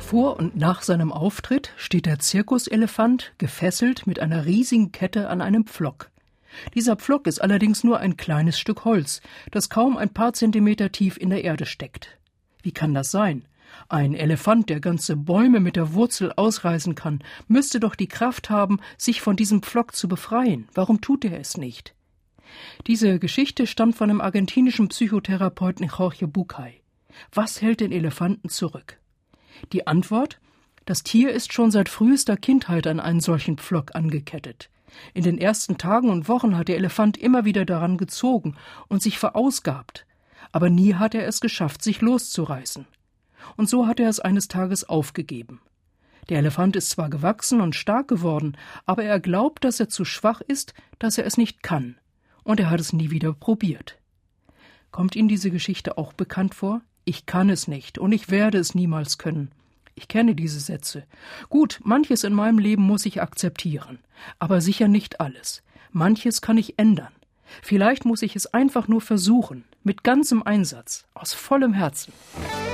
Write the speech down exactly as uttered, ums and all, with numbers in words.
Vor und nach seinem Auftritt steht der Zirkuselefant gefesselt mit einer riesigen Kette an einem Pflock. Dieser Pflock ist allerdings nur ein kleines Stück Holz, das kaum ein paar Zentimeter tief in der Erde steckt. Wie kann das sein? Ein Elefant, der ganze Bäume mit der Wurzel ausreißen kann, müsste doch die Kraft haben, sich von diesem Pflock zu befreien. Warum tut er es nicht? Diese Geschichte stammt von dem argentinischen Psychotherapeuten Jorge Bucay. Was hält den Elefanten zurück? Die Antwort: Das Tier ist schon seit frühester Kindheit an einen solchen Pflock angekettet. In den ersten Tagen und Wochen hat der Elefant immer wieder daran gezogen und sich verausgabt. Aber nie hat er es geschafft, sich loszureißen. Und so hat er es eines Tages aufgegeben. Der Elefant ist zwar gewachsen und stark geworden, aber er glaubt, dass er zu schwach ist, dass er es nicht kann. Und er hat es nie wieder probiert. Kommt Ihnen diese Geschichte auch bekannt vor? Ich kann es nicht und ich werde es niemals können. Ich kenne diese Sätze. Gut, manches in meinem Leben muss ich akzeptieren, aber sicher nicht alles. Manches kann ich ändern. Vielleicht muss ich es einfach nur versuchen, mit ganzem Einsatz, aus vollem Herzen.